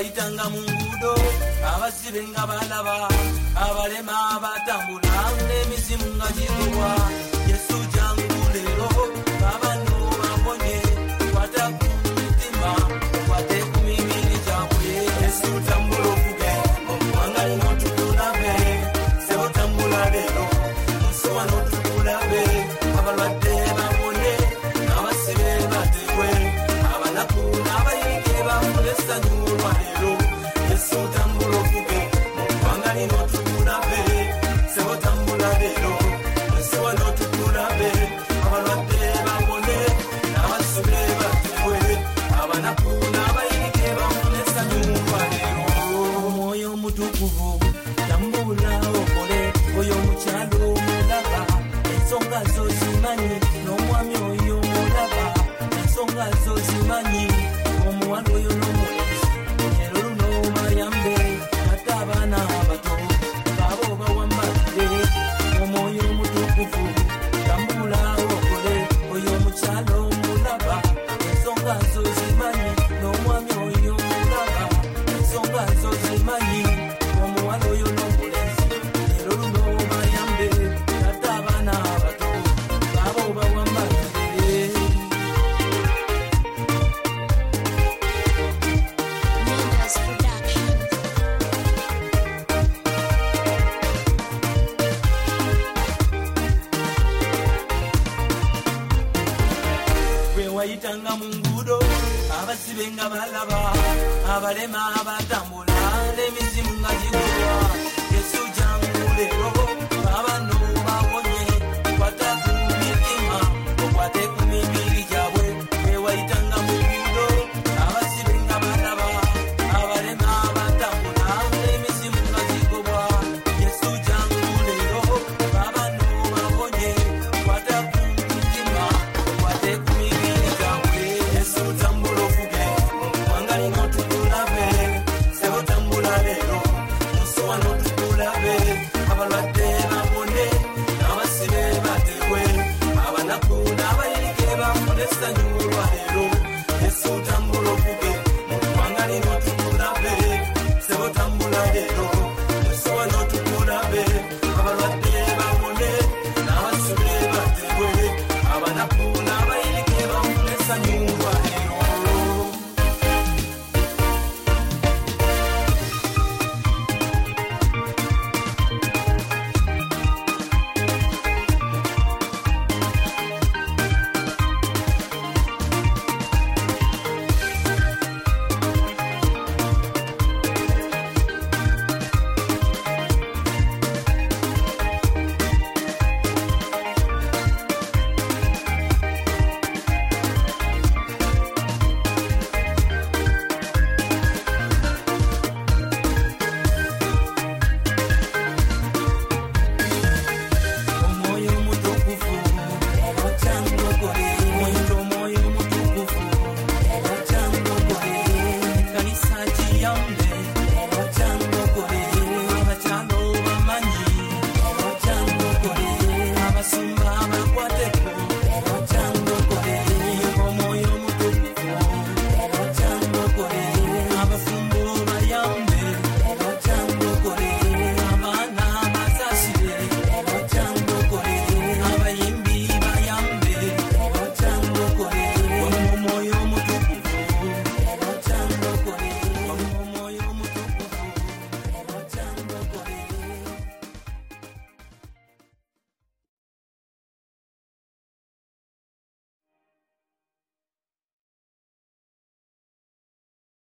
wayitanga mu nguudo abasibe nga balaba abalema abatambula n'emizimu nga gigobwa Yesu jangu leero babano baponye kwata ku mitima kwate ku mibiri gyabwe Yesu tambula ovuge omuwanga lino tukulabe sebo tambula leero musuwa n'otukulabe abalwadde babone n'abasibe batewe abanaku n'abayike bafulesa nyulwa leero Yesu tambula ovuge omuwanga lino tukulabe sebo tambula leero musuwa n'otukulabe abalwadde babone n'abasibe batewe abanaku n'abayike bafulesa nyulwa leero omwoyo omutukuvu tambula okole oyo omukyalo omulaba ensonga zo zimanyi n'omwami oyo omulaba ensonga zo zimanyi omuwala oyo n'omulenzi leero luno bayambe ate abaana abato baabo bawambalire omwoyo omutukuvu tambula okole oyo omukyalo omulaba ensonga zo zimanyi n'omwami oyo omulaba ensonga zo zimanyi omuwala oyo n'omulenzi leero luno bayambe ate abaana abato baabo bawambalire Mendes Productions. bwe wayitanga mu nguudo abasibe nga balaba abalema abatambula n'emizimu nga gigobwa Yesu jangu leero babano babonye kwata ku mitima okwate ku mibiri gyabwe bwe wayitanga mu nguudo abasibe nga balaba abalema abatambula n'emizimu nga gigobwa Yesu jangu leero babano babonye kwata ku mitima okwate ku mibiri gyabwe Yesu tambula ovuge omuwanga lino tukulabe sebo tambula leero musuwa n'otukulabe abalwadde babone n'abasibe batewe abanaku n'abayirike bafune essanyu olwaleero Yesu tambula ovuge omuwanga lino tukulabe sebo tambula leero